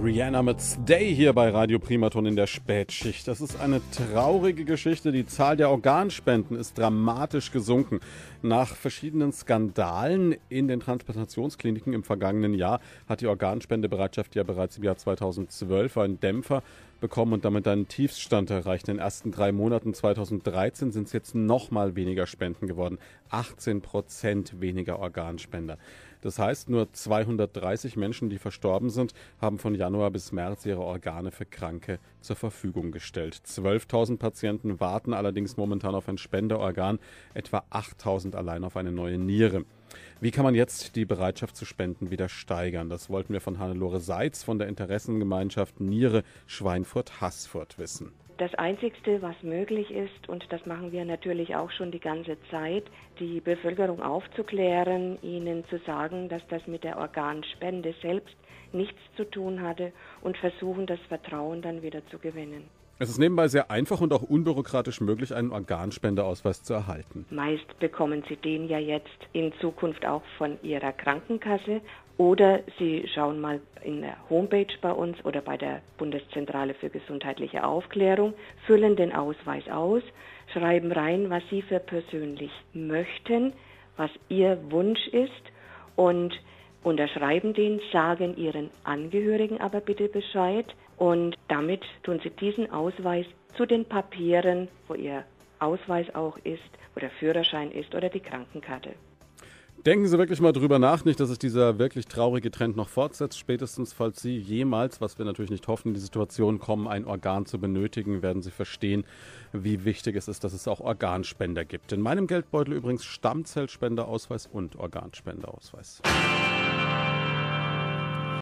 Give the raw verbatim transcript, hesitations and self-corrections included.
Rihanna mit Stay hier bei Radio Primaton in der Spätschicht. Das ist eine traurige Geschichte. Die Zahl der Organspenden ist dramatisch gesunken. Nach verschiedenen Skandalen in den Transplantationskliniken im vergangenen Jahr hat die Organspendebereitschaft ja bereits im Jahr zweitausendzwölf einen Dämpfer bekommen und damit einen Tiefststand erreicht. In den ersten drei Monaten zweitausenddreizehn sind es jetzt noch mal weniger Spenden geworden. achtzehn Prozent weniger Organspender. Das heißt, nur zweihundertdreißig Menschen, die verstorben sind, haben von Januar bis März ihre Organe für Kranke zur Verfügung gestellt. zwölftausend Patienten warten allerdings momentan auf ein Spenderorgan, etwa achttausend allein auf eine neue Niere. Wie kann man jetzt die Bereitschaft zu spenden wieder steigern? Das wollten wir von Hannelore Seitz von der Interessengemeinschaft Niere Schweinfurt-Haßfurt wissen. Das Einzigste, was möglich ist, und das machen wir natürlich auch schon die ganze Zeit, die Bevölkerung aufzuklären, ihnen zu sagen, dass das mit der Organspende selbst nichts zu tun hatte und versuchen, das Vertrauen dann wieder zu gewinnen. Es ist nebenbei sehr einfach und auch unbürokratisch möglich, einen Organspendeausweis zu erhalten. Meist bekommen Sie den ja jetzt in Zukunft auch von Ihrer Krankenkasse oder Sie schauen mal in der Homepage bei uns oder bei der Bundeszentrale für gesundheitliche Aufklärung, füllen den Ausweis aus, schreiben rein, was Sie für persönlich möchten, was Ihr Wunsch ist und unterschreiben den, sagen Ihren Angehörigen aber bitte Bescheid und damit tun Sie diesen Ausweis zu den Papieren, wo Ihr Ausweis auch ist, wo der Führerschein ist oder die Krankenkarte. Denken Sie wirklich mal drüber nach, nicht, dass sich dieser wirklich traurige Trend noch fortsetzt. Spätestens, falls Sie jemals, was wir natürlich nicht hoffen, in die Situation kommen, ein Organ zu benötigen, werden Sie verstehen, wie wichtig es ist, dass es auch Organspender gibt. In meinem Geldbeutel übrigens Stammzellspenderausweis und Organspenderausweis.